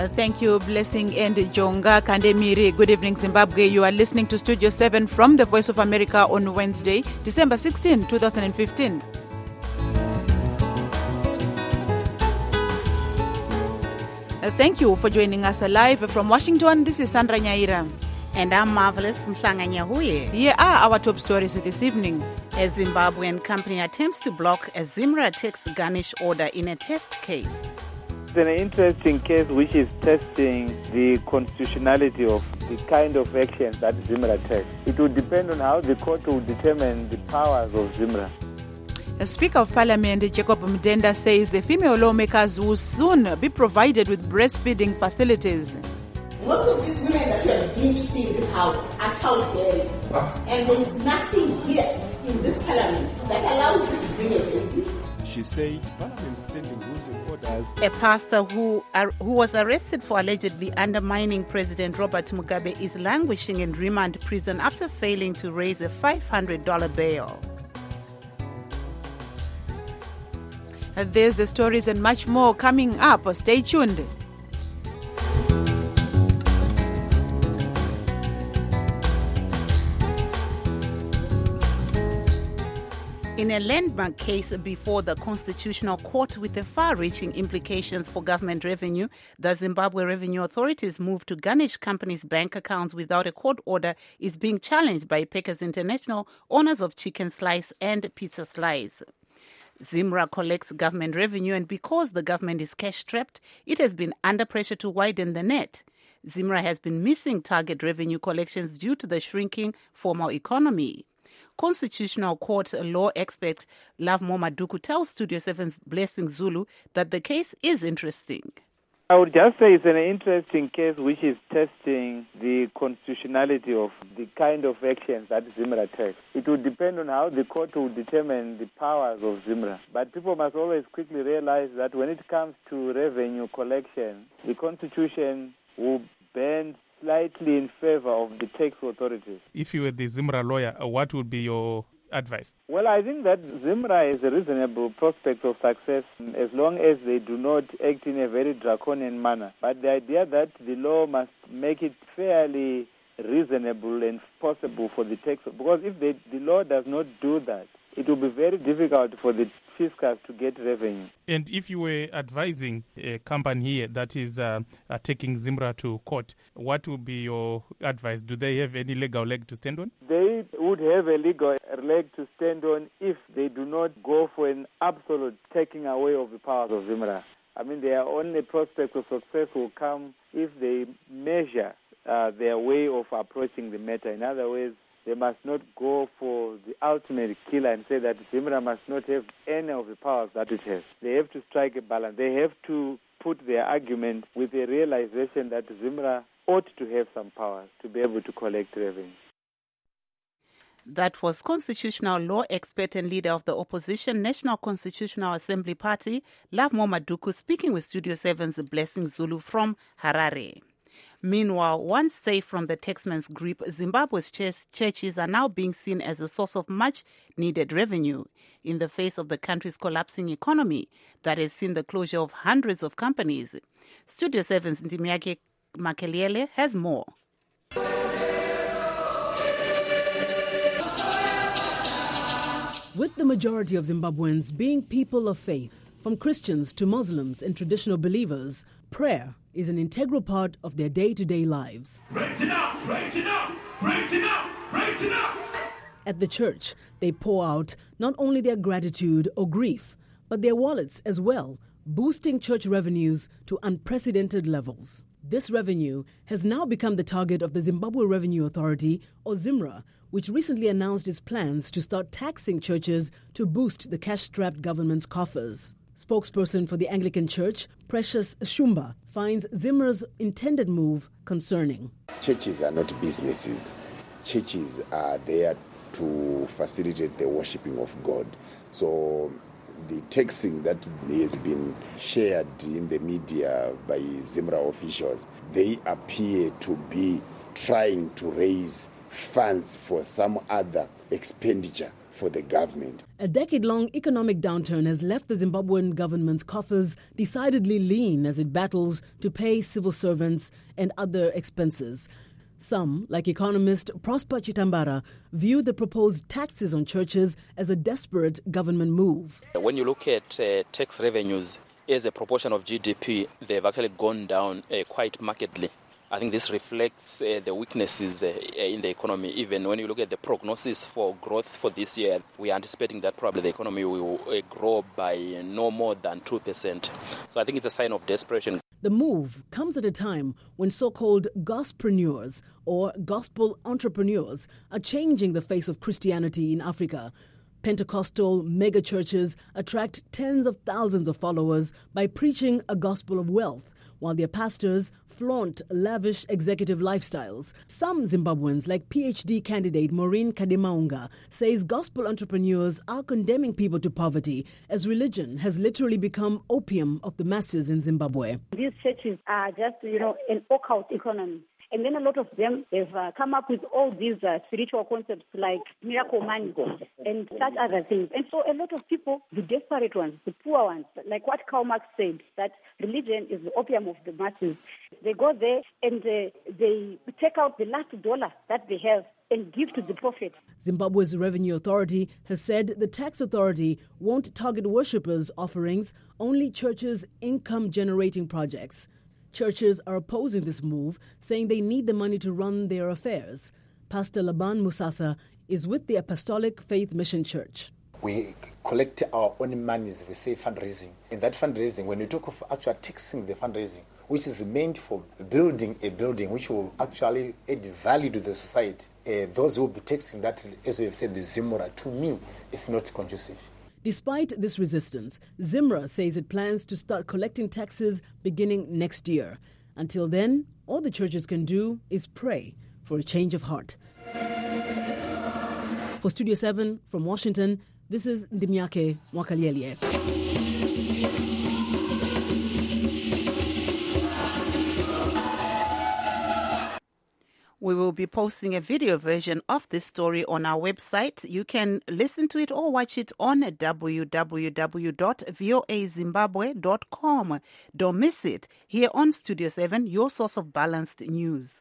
Thank you, Blessing and Jonga Kandemiri. Good evening, Zimbabwe. You are listening to Studio 7 from the Voice of America on Wednesday, December 16, 2015. Thank you for joining us live from Washington. This is Sandra Nyaira. And I'm Marvelous Mhlanga Nyahuye. Here are our top stories this evening. A Zimbabwean company attempts to block a Zimra tax garnish order in a test case. It's an interesting case which is testing the constitutionality of the kind of actions that Zimra takes. It will depend on how the court will determine the powers of Zimra. The Speaker of Parliament, Jacob Mdenda, says the female lawmakers will soon be provided with breastfeeding facilities. Most of these women that you are beginning to see in this house are childbearing. And there is nothing here in this parliament that allows you to bring a baby. She said Parliament standing rules and orders. A pastor who was arrested for allegedly undermining President Robert Mugabe is languishing in remand prison after failing to raise a $500 bail. There's the stories and much more coming up. Stay tuned. In a landmark case before the Constitutional Court with the far-reaching implications for government revenue, the Zimbabwe Revenue Authority's move to garnish companies' bank accounts without a court order is being challenged by Packers International, owners of Chicken Slice and Pizza Slice. Zimra collects government revenue, and because the government is cash-strapped, it has been under pressure to widen the net. Zimra has been missing target revenue collections due to the shrinking formal economy. Constitutional Court law expert Lovemore Maduku tells Studio 7's Blessing Zulu that the case is interesting. I would just say it's an interesting case which is testing the constitutionality of the kind of actions that Zimra takes. It will depend on how the court will determine the powers of Zimra. But people must always quickly realize that when it comes to revenue collection, the Constitution will bend slightly in favor of the tax authorities. If you were the Zimra lawyer, what would be your advice? Well, I think that Zimra is a reasonable prospect of success as long as they do not act in a very draconian manner. But the idea that the law must make it fairly reasonable and possible for the tax, because if the law does not do that, it will be very difficult for the fiscals to get revenue. And if you were advising a company here that is taking Zimra to court, what would be your advice? Do they have any legal leg to stand on? They would have a legal leg to stand on if they do not go for an absolute taking away of the powers of Zimra. I mean, their only prospect of success will come if they measure their way of approaching the matter. In other words, they must not go for the ultimate killer and say that Zimra must not have any of the powers that it has. They have to strike a balance. They have to put their argument with the realization that Zimra ought to have some powers to be able to collect revenue. That was constitutional law expert and leader of the opposition National Constitutional Assembly Party, Lovemore Maduku, speaking with Studio 7's Blessing Zulu from Harare. Meanwhile, once safe from the taxman's grip, Zimbabwe's churches are now being seen as a source of much-needed revenue in the face of the country's collapsing economy that has seen the closure of hundreds of companies. Studio 7's Ntimiake Makeliele has more. With the majority of Zimbabweans being people of faith, from Christians to Muslims and traditional believers, prayer is an integral part of their day-to-day lives. Raise it up, raise it up, raise it up, raise it up. At the church, they pour out not only their gratitude or grief, but their wallets as well, boosting church revenues to unprecedented levels. This revenue has now become the target of the Zimbabwe Revenue Authority, or Zimra, which recently announced its plans to start taxing churches to boost the cash-strapped government's coffers. Spokesperson for the Anglican Church, Precious Shumba, finds Zimra's intended move concerning. Churches are not businesses. Churches are there to facilitate the worshiping of God. So the taxing that has been shared in the media by Zimra officials, they appear to be trying to raise funds for some other expenditure for the government. A decade-long economic downturn has left the Zimbabwean government's coffers decidedly lean as it battles to pay civil servants and other expenses. Some, like economist Prosper Chitambara, view the proposed taxes on churches as a desperate government move. When you look at tax revenues as a proportion of GDP, they've actually gone down quite markedly. I think this reflects the weaknesses in the economy. Even when you look at the prognosis for growth for this year, we are anticipating that probably the economy will grow by no more than 2%. So I think it's a sign of desperation. The move comes at a time when so-called gospreneurs or gospel entrepreneurs are changing the face of Christianity in Africa. Pentecostal megachurches attract tens of thousands of followers by preaching a gospel of wealth, while their pastors flaunt lavish executive lifestyles. Some Zimbabweans, like PhD candidate Maureen Kademaunga, says gospel entrepreneurs are condemning people to poverty as religion has literally become opium of the masses in Zimbabwe. These churches are just, an occult economy. And then a lot of them have come up with all these spiritual concepts like miracle money and such other things. And so a lot of people, the desperate ones, the poor ones, like what Karl Marx said, that religion is the opium of the masses. They go there and they take out the last dollar that they have and give to the prophet. Zimbabwe's Revenue Authority has said the tax authority won't target worshippers' offerings, only churches' income-generating projects. Churches are opposing this move, saying they need the money to run their affairs. Pastor Laban Musasa is with the Apostolic Faith Mission Church. We collect our own monies, we say fundraising. In that fundraising, when we talk of actually taxing the fundraising, which is meant for building a building which will actually add value to the society, those who will be taxing that, as we have said, the Zimra, to me, is not conducive. Despite this resistance, Zimra says it plans to start collecting taxes beginning next year. Until then, all the churches can do is pray for a change of heart. For Studio 7 from Washington, this is Ndimyake Mwakalielye. We will be posting a video version of this story on our website. You can listen to it or watch it on www.voazimbabwe.com. Don't miss it. Here on Studio 7, your source of balanced news.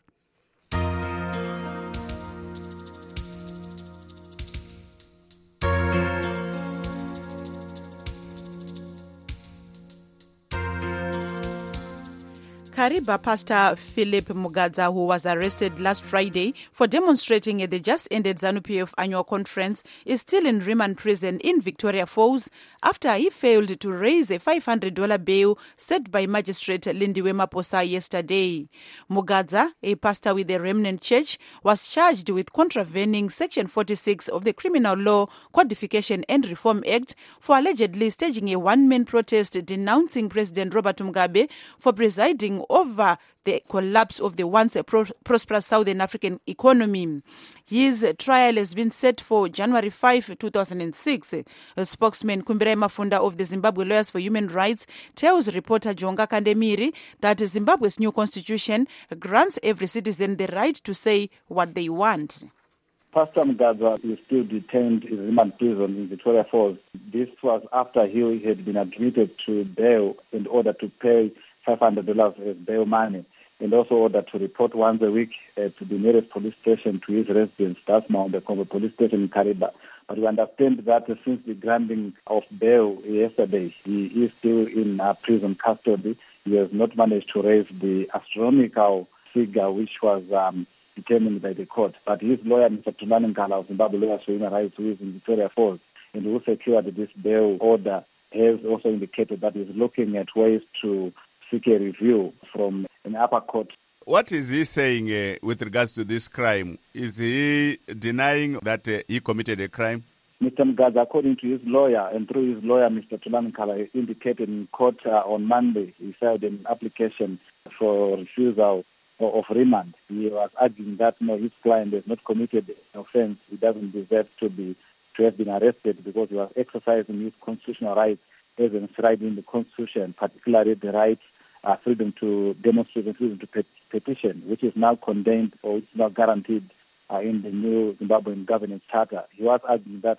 Kariba Pastor Philip Mugadza, who was arrested last Friday for demonstrating at the just-ended ZANU-PF annual conference, is still in remand prison in Victoria Falls after he failed to raise a $500 bail set by Magistrate Lindiwe Maposa yesterday. Mugadza, a pastor with the Remnant Church, was charged with contravening Section 46 of the Criminal Law Codification and Reform Act for allegedly staging a one-man protest denouncing President Robert Mugabe for presiding over the collapse of the once prosperous Southern African economy. His trial has been set for January 5, 2006. A spokesman, Kumbirai Mafunda of the Zimbabwe Lawyers for Human Rights, tells reporter Jonga Kandemiri that Zimbabwe's new constitution grants every citizen the right to say what they want. Pastor Mugadza is still detained in remand prison in Victoria Falls. This was after he had been admitted to bail in order to pay $500 as bail money, and also ordered to report once a week to the nearest police station to his residence, that's Mount Combo Police Station in Kariba. But we understand that since the granting of bail yesterday, he is still in prison custody. He has not managed to raise the astronomical figure which was determined by the court. But his lawyer, Mr. Tulani Nkala of Zimbabwe Lawyers for Human Rights, who is in Victoria Falls and who secured this bail order, has also indicated that he's looking at ways to seek a review from an upper court. What is he saying with regards to this crime? Is he denying that he committed a crime? Mr. Mugadza, according to his lawyer and through his lawyer, Mr. Tulani Nkala, indicated in court on Monday, he filed an application for refusal of remand. He was arguing that his client has not committed an offense. He doesn't deserve to have been arrested because he was exercising his constitutional rights as enshrined in the Constitution, particularly the right, freedom to demonstrate and freedom to petition, which is now condemned or is now guaranteed in the new Zimbabwean governance charter. He was arguing that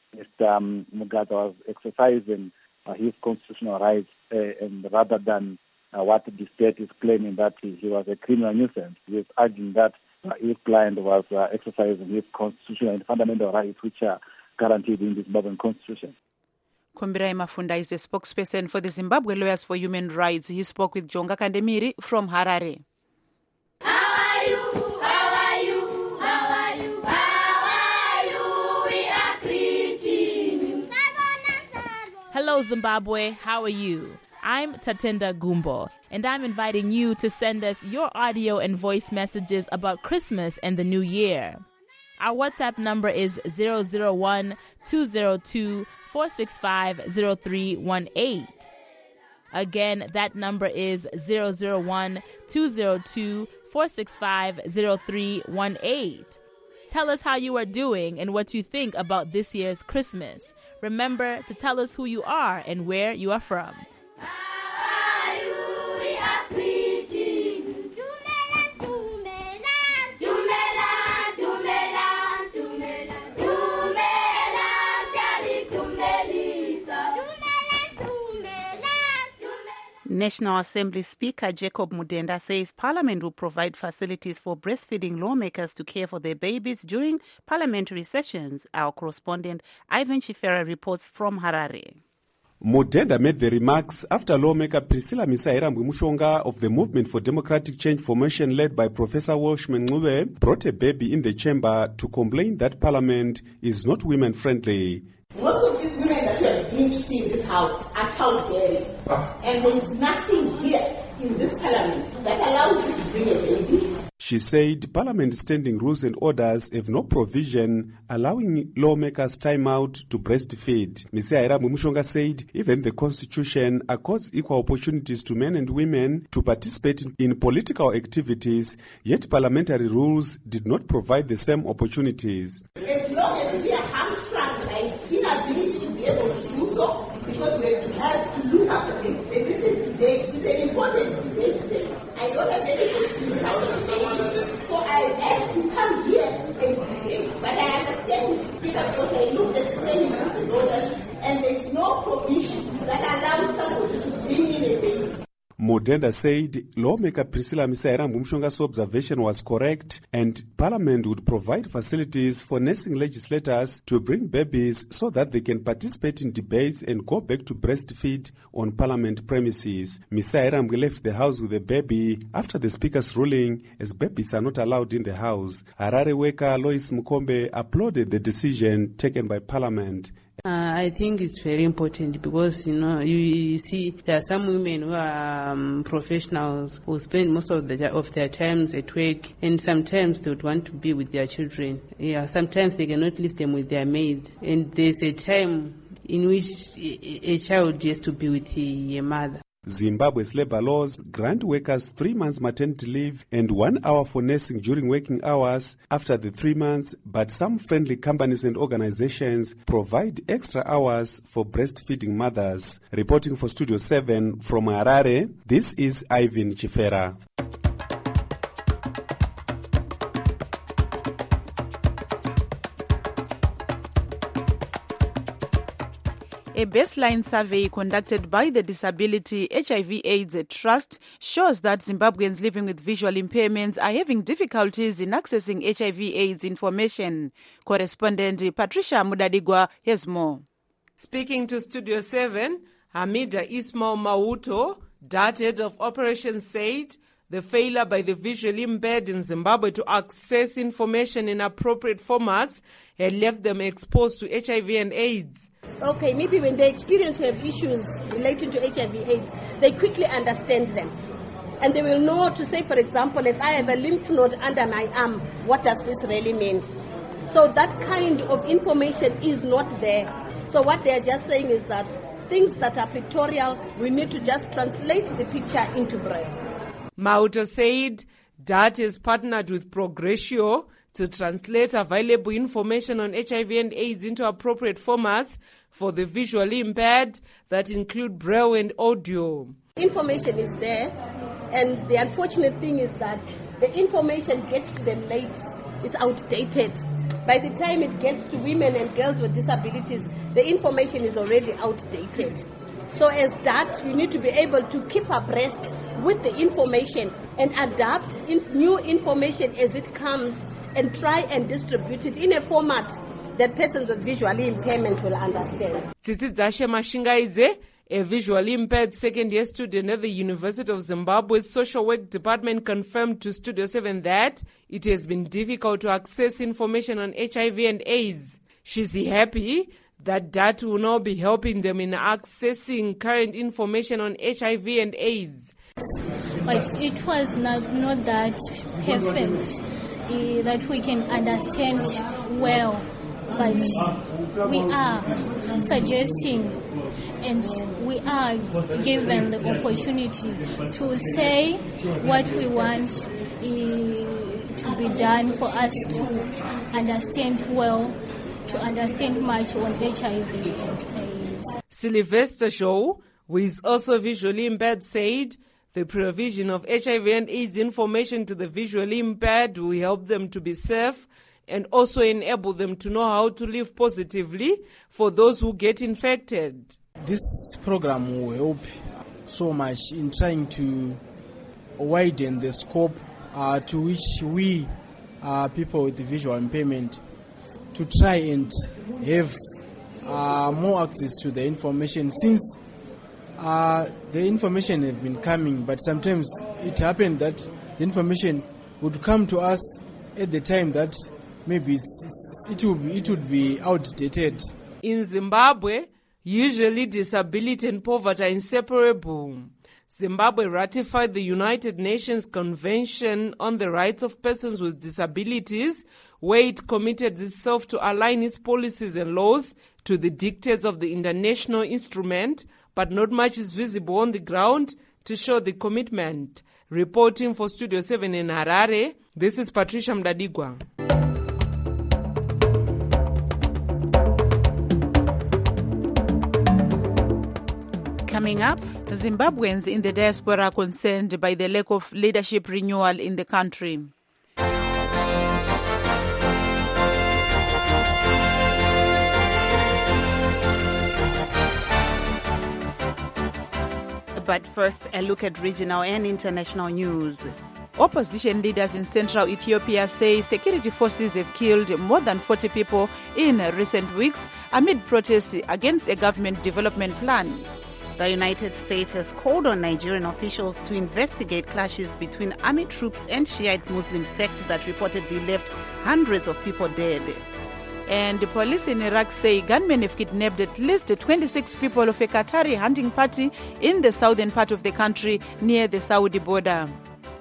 Mr. Mugaza was exercising his constitutional rights, and rather than what the state is claiming that he was a criminal nuisance, he is arguing that his client was exercising his constitutional and fundamental rights, which are guaranteed in the Zimbabwean constitution. Kumbirai Mafunda is the spokesperson for the Zimbabwe Lawyers for Human Rights. He spoke with Jonga Kandemiri from Harare. Hello, Zimbabwe. How are you? I'm Tatenda Gumbo, and I'm inviting you to send us your audio and voice messages about Christmas and the New Year. Our WhatsApp number is 001-202-465-0318. Again, that number is 001-202-465-0318. Tell us how you are doing and what you think about this year's Christmas. Remember to tell us who you are and where you are from. National Assembly Speaker Jacob Mudenda says Parliament will provide facilities for breastfeeding lawmakers to care for their babies during parliamentary sessions. Our correspondent Ivan Chifera reports from Harare. Mudenda made the remarks after lawmaker Priscilla Misairambwe Mushonga of the Movement for Democratic Change formation led by Professor Welshman Ncube brought a baby in the chamber to complain that Parliament is not women-friendly. Most of these women that you are beginning to see in this house are childbearing. And there is nothing here in this parliament that allows you to bring a baby. She said Parliament's standing rules and orders have no provision allowing lawmakers time out to breastfeed. Ms. Airamu Mushonga said even the Constitution accords equal opportunities to men and women to participate in political activities, yet parliamentary rules did not provide the same opportunities. As long as we are hamstrung by inability to be able to do so, because we have to look after things as it is today, it's an important debate today. I don't have anything to do without it. So I had to come here and debate. But I understand the speaker because I looked at the standing rules and orders, and there's no provision that allows somebody to bring in a baby. Mudenda said lawmaker Priscilla Misairambwe Mushonga's observation was correct and Parliament would provide facilities for nursing legislators to bring babies so that they can participate in debates and go back to breastfeed on Parliament premises. Misairambwe left the house with a baby after the Speaker's ruling, as babies are not allowed in the house. Harare worker Lois Mukombe applauded the decision taken by Parliament. I think it's very important because, you see there are some women who are professionals who spend most of their times at work, and sometimes they would want to be with their children. Sometimes they cannot leave them with their maids, and there's a time in which a child has to be with a mother. Zimbabwe's labor laws grant workers 3 months maternity leave and 1 hour for nursing during working hours after the 3 months, but some friendly companies and organizations provide extra hours for breastfeeding mothers. Reporting for Studio 7 from Harare, this is Ivan Chifera. A baseline survey conducted by the Disability HIV/AIDS Trust shows that Zimbabweans living with visual impairments are having difficulties in accessing HIV/AIDS information. Correspondent Patricia Mudadigwa has more. Speaking to Studio 7, Hamida Ismail Mauto, DART head of operations, said the failure by the visually impaired in Zimbabwe to access information in appropriate formats had left them exposed to HIV and AIDS. Okay, maybe when they experience issues related to HIV/AIDS, they quickly understand them. And they will know to say, for example, if I have a lymph node under my arm, what does this really mean? So that kind of information is not there. So what they are just saying is that things that are pictorial, we need to just translate the picture into braille. Mauto said DART has partnered with Progressio to translate available information on HIV and AIDS into appropriate formats for the visually impaired that include braille and audio. Information is there, and the unfortunate thing is that the information gets to them late. It's outdated. By the time it gets to women and girls with disabilities, the information is already outdated. So as that, we need to be able to keep abreast with the information and adapt new information as it comes and try and distribute it in a format that persons with visual impairment will understand. Tsitsitsashe Mashingaidze, a visually impaired second-year student at the University of Zimbabwe's Social Work Department, confirmed to Studio 7 that it has been difficult to access information on HIV and AIDS. She's happy that DAT will now be helping them in accessing current information on HIV and AIDS. But it was not that perfect, that we can understand well. But we are suggesting and we are given the opportunity to say what we want to be done for us to understand well, to understand much on HIV and AIDS. Sylvester Shaw, who is also visually impaired, said the provision of HIV and AIDS information to the visually impaired will help them to be safe and also enable them to know how to live positively for those who get infected. This program will help so much in trying to widen the scope to which we, people with visual impairment, to try and have more access to the information, since the information has been coming, but sometimes it happened that the information would come to us at the time that maybe it would be outdated. In Zimbabwe, usually disability and poverty are inseparable. Zimbabwe ratified the United Nations Convention on the Rights of Persons with Disabilities, where it committed itself to align its policies and laws to the dictates of the international instrument, but not much is visible on the ground to show the commitment. Reporting for Studio 7 in Harare, this is Patricia Mdadigwa. Coming up, Zimbabweans in the diaspora are concerned by the lack of leadership renewal in the country. But first, a look at regional and international news. Opposition leaders in central Ethiopia say security forces have killed more than 40 people in recent weeks amid protests against a government development plan. The United States has called on Nigerian officials to investigate clashes between army troops and Shiite Muslim sect that reportedly left hundreds of people dead. And the police in Iraq say gunmen have kidnapped at least 26 people of a Qatari hunting party in the southern part of the country near the Saudi border.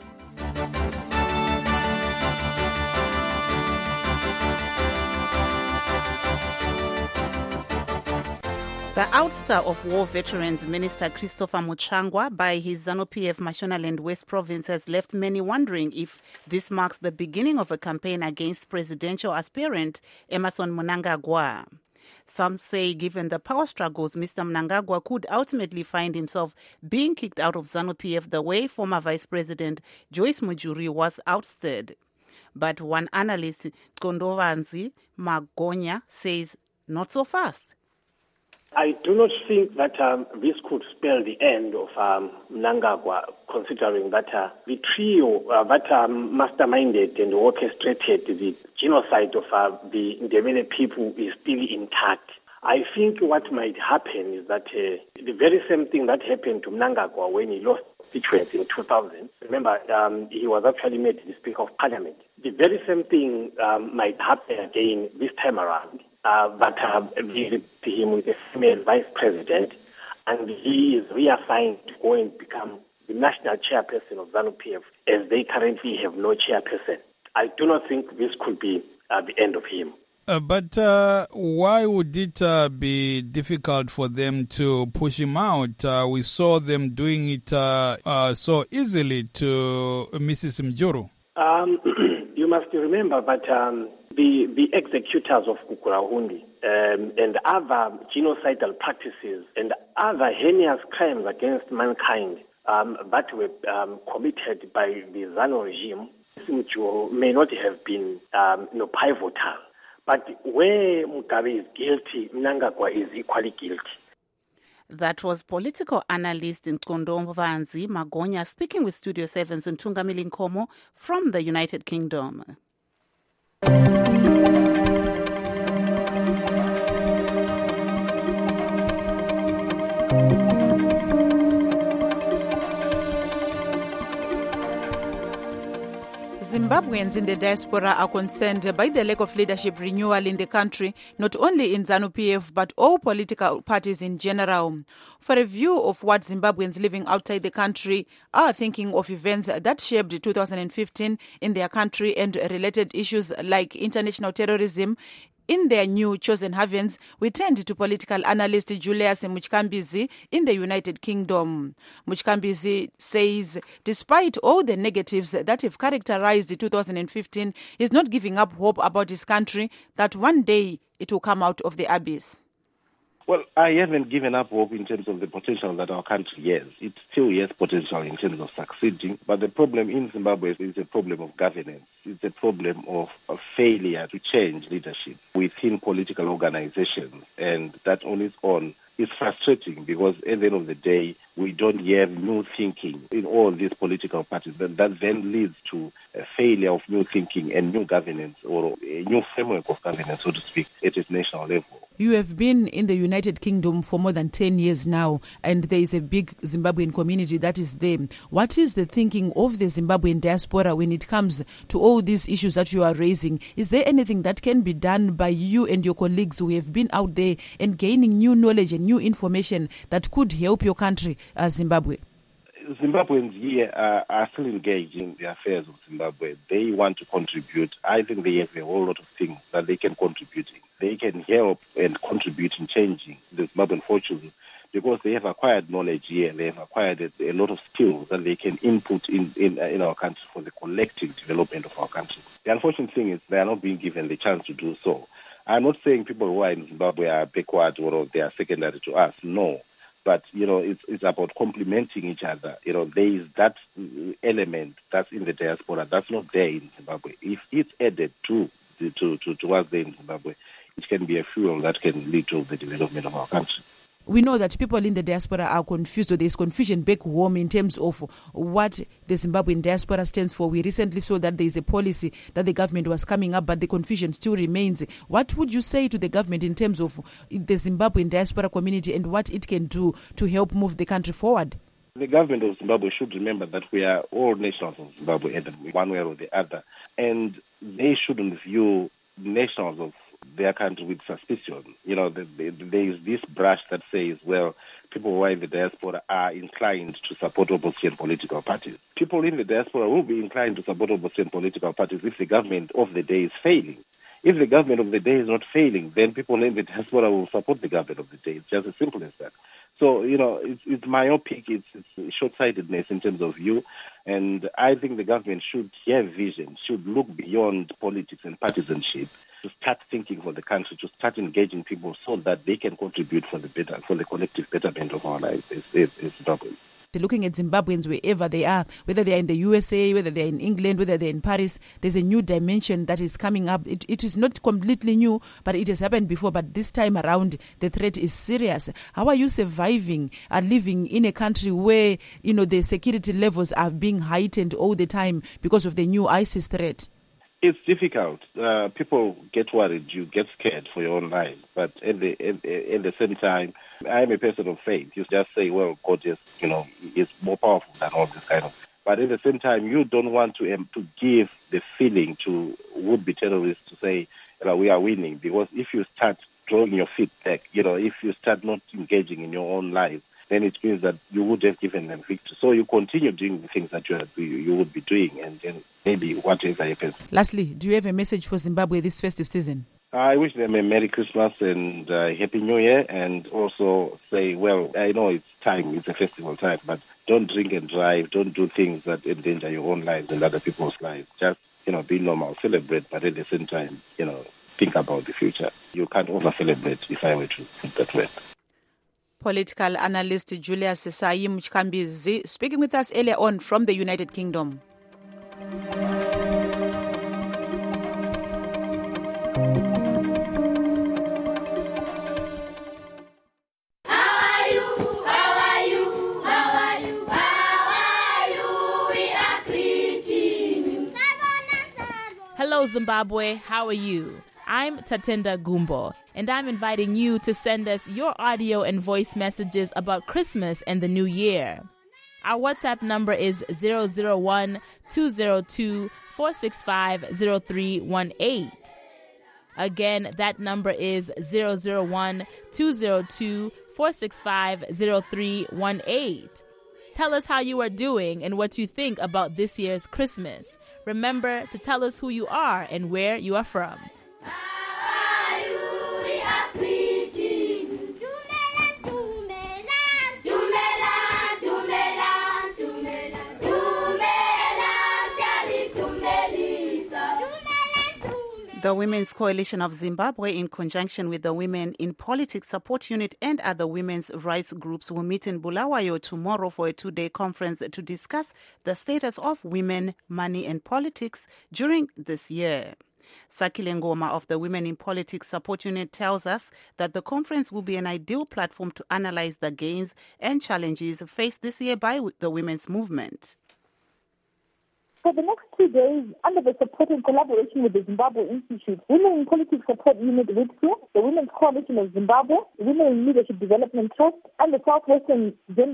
The ouster of War Veterans Minister Christopher Muchangwa by his ZANU-PF Mashonaland West Province has left many wondering if this marks the beginning of a campaign against presidential aspirant Emmerson Mnangagwa. Some say given the power struggles, Mr. Mnangagwa could ultimately find himself being kicked out of ZANU-PF the way former Vice President Joyce Mujuri was ousted. But one analyst, Kondovanzi Magonya, says not so fast. I do not think that this could spell the end of Mnangagwa, considering that the trio that masterminded and orchestrated the genocide of the Ndebele people is still intact. I think what might happen is that the very same thing that happened to Mnangagwa when he lost constituents in 2000, remember, he was actually made the Speaker of Parliament. The very same thing might happen again this time around. But we replace him with a female vice president, and he is reassigned to go and become the national chairperson of ZANU-PF, as they currently have no chairperson. I do not think this could be the end of him. But why would it be difficult for them to push him out? We saw them doing it so easily to Mrs. Mjuru. You must remember that the executors of Kukurahundi and other genocidal practices and other heinous crimes against mankind that were committed by the ZANU regime may not have been pivotal. But where Mugabe is guilty, Mnangagwa is equally guilty. That was political analyst Nkondo Vanzi Magonya speaking with Studio 7's Ntungamili Nkomo from the United Kingdom. Zimbabweans in the diaspora are concerned by the lack of leadership renewal in the country, not only in ZANU-PF but all political parties in general. For a view of what Zimbabweans living outside the country are thinking of events that shaped 2015 in their country and related issues like international terrorism, in their new chosen havens, we turned to political analyst Julius Muchkambizi in the United Kingdom. Muchkambizi says despite all the negatives that have characterized 2015, he's not giving up hope about his country, that one day it will come out of the abyss. Well, I haven't given up hope in terms of the potential that our country has. It still has potential in terms of succeeding, but the problem in Zimbabwe is a problem of governance. It's a problem of a failure to change leadership within political organizations, and that on its own is frustrating because at the end of the day, we don't have new thinking in all these political parties. That then leads to a failure of new thinking and new governance, or a new framework of governance, so to speak, at a national level. You have been in the United Kingdom for more than 10 years now, and there is a big Zimbabwean community that is there. What is the thinking of the Zimbabwean diaspora when it comes to all these issues that you are raising? Is there anything that can be done by you and your colleagues who have been out there and gaining new knowledge and new information that could help your country, Zimbabwe? Zimbabweans here are still engaged in the affairs of Zimbabwe. They want to contribute. I think they have a whole lot of things that they can contribute in. They can help and contribute in changing the Zimbabwean fortunes because they have acquired knowledge here. They have acquired a lot of skills that they can input in our country for the collective development of our country. The unfortunate thing is they are not being given the chance to do so. I'm not saying people who are in Zimbabwe are backward or they are secondary to us. No. But, it's about complementing each other. There is that element that's in the diaspora that's not there in Zimbabwe. If it's added to what's there in Zimbabwe, it can be a fuel that can lead to the development of our country. We know that people in the diaspora are confused, or there's confusion back home in terms of what the Zimbabwean diaspora stands for. We recently saw that there is a policy that the government was coming up, but the confusion still remains. What would you say to the government in terms of the Zimbabwean diaspora community and what it can do to help move the country forward? The government of Zimbabwe should remember that we are all nationals of Zimbabwe in one way or the other, and they shouldn't view nationals of their country with suspicion. There is this brush that says, well, people who are in the diaspora are inclined to support opposition political parties. People in the diaspora will be inclined to support opposition political parties if the government of the day is failing. If the government of the day is not failing, then people in the diaspora will support the government of the day. It's just as simple as that. So, it's myopic, it's short-sightedness in terms of view, and I think the government should have vision, should look beyond politics and partisanship, to start thinking for the country, to start engaging people so that they can contribute for the collective betterment of our lives as Zimbabweans. Looking at Zimbabweans wherever they are, whether they are in the USA, whether they are in England, whether they are in Paris, there's a new dimension that is coming up. It is not completely new, but it has happened before. But this time around, the threat is serious. How are you surviving and living in a country where, the security levels are being heightened all the time because of the new ISIS threat? It's difficult. People get worried. You get scared for your own life. But at the same time, I'm a person of faith. You just say, well, God is, is more powerful than all this kind of. But at the same time, you don't want to give the feeling to would-be terrorists to say, we are winning. Because if you start drawing your feet back, if you start not engaging in your own life, then it means that you would have given them victory. So you continue doing the things that you would be doing, and then maybe whatever happens. Lastly, do you have a message for Zimbabwe this festive season? I wish them a Merry Christmas and Happy New Year, and also say, well, I know it's time, it's a festival time, but don't drink and drive, don't do things that endanger your own lives and other people's lives. Just, be normal, celebrate, but at the same time, think about the future. You can't over-celebrate, if I were to put that way. Political analyst Julius Muchkambizi speaking with us earlier on from the United Kingdom. Zimbabwe, how are you? I'm Tatenda Gumbo, and I'm inviting you to send us your audio and voice messages about Christmas and the New Year. Our WhatsApp number is 001-202-465-0318. Again, that number is 001-202-465-0318. Tell us how you are doing and what you think about this year's Christmas. Remember to tell us who you are and where you are from. The Women's Coalition of Zimbabwe, in conjunction with the Women in Politics Support Unit and other women's rights groups, will meet in Bulawayo tomorrow for a two-day conference to discuss the status of women, money and politics during this year. Sakile Ngoma of the Women in Politics Support Unit tells us that the conference will be an ideal platform to analyze the gains and challenges faced this year by the women's movement. For the next 2 days, under the support and collaboration with the Zimbabwe Institute, Women in Politics Support Unit WITSU, the Women's Coalition of Zimbabwe, Women in Leadership Development Trust, and the Southwestern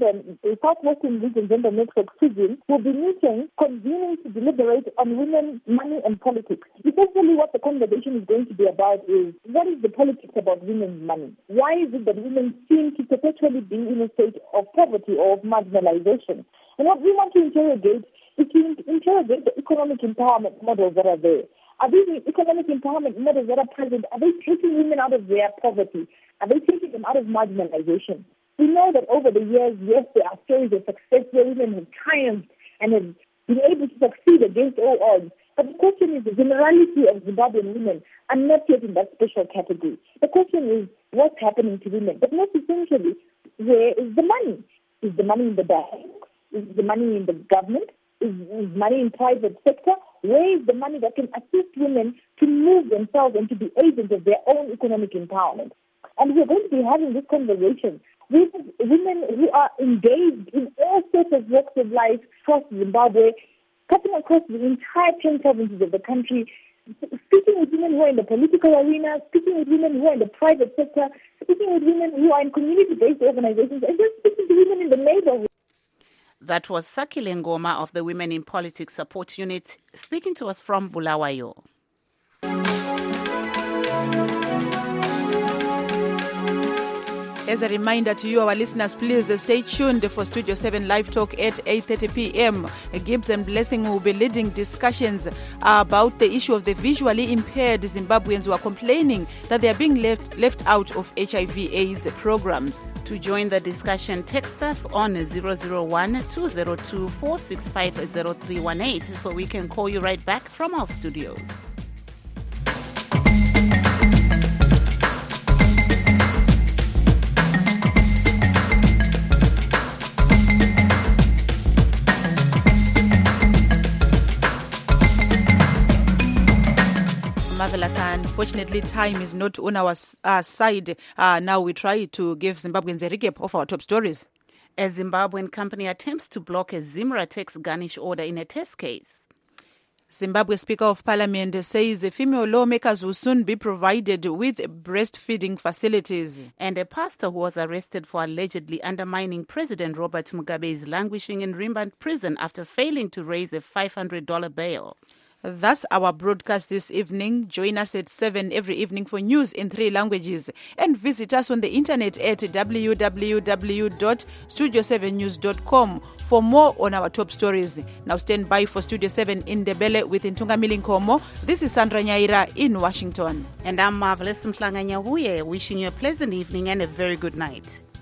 Region Gender Network (SUGIN) will be meeting, convening to deliberate on women, money, and politics. Essentially, what the conversation is going to be about is what is the politics about women's money? Why is it that women seem to perpetually be in a state of poverty or of marginalization? And what we want to interrogate is to interrogate the economic empowerment models that are there. Are these economic empowerment models that are present, are they taking women out of their poverty? Are they taking them out of marginalization? We know that over the years, yes, there are stories of success where women have triumphed and have been able to succeed against all odds. But the question is, the generality of Zimbabwean women are not yet in that special category. The question is, what's happening to women? But most essentially, where is the money? Is the money in the bank? Is the money in the government? Is money in private sector? Where is the money that can assist women to move themselves and to be agents of their own economic empowerment? And we're going to be having this conversation with women who are engaged in all sorts of walks of life across Zimbabwe, cutting across the entire 10 provinces of the country, speaking with women who are in the political arena, speaking with women who are in the private sector, speaking with women who are in community-based organizations, and just speaking to women in the neighborhood. That was Sakile Ngoma of the Women in Politics Support Unit speaking to us from Bulawayo. As a reminder to you, our listeners, please stay tuned for Studio 7 Live Talk at 8:30 p.m. Gibbs and Blessing will be leading discussions about the issue of the visually impaired Zimbabweans who are complaining that they are being left out of HIV/AIDS programs. To join the discussion, text us on 001-202-465-0318 so we can call you right back from our studios. Marvelous. Unfortunately, time is not on our side. Now we try to give Zimbabweans a recap of our top stories. A Zimbabwean company attempts to block a Zimra tax garnish order in a test case. Zimbabwe Speaker of Parliament says female lawmakers will soon be provided with breastfeeding facilities. And a pastor who was arrested for allegedly undermining President Robert Mugabe is languishing in Rimba prison after failing to raise a $500 bail. That's our broadcast this evening. Join us at 7 every evening for news in 3 languages. And visit us on the internet at www.studio7news.com for more on our top stories. Now stand by for Studio 7 in Ndebele with Ntungamili Nkomo. This is Sandra Nyaira in Washington. And I'm Marvelous Mhlanga Nyahuye, wishing you a pleasant evening and a very good night.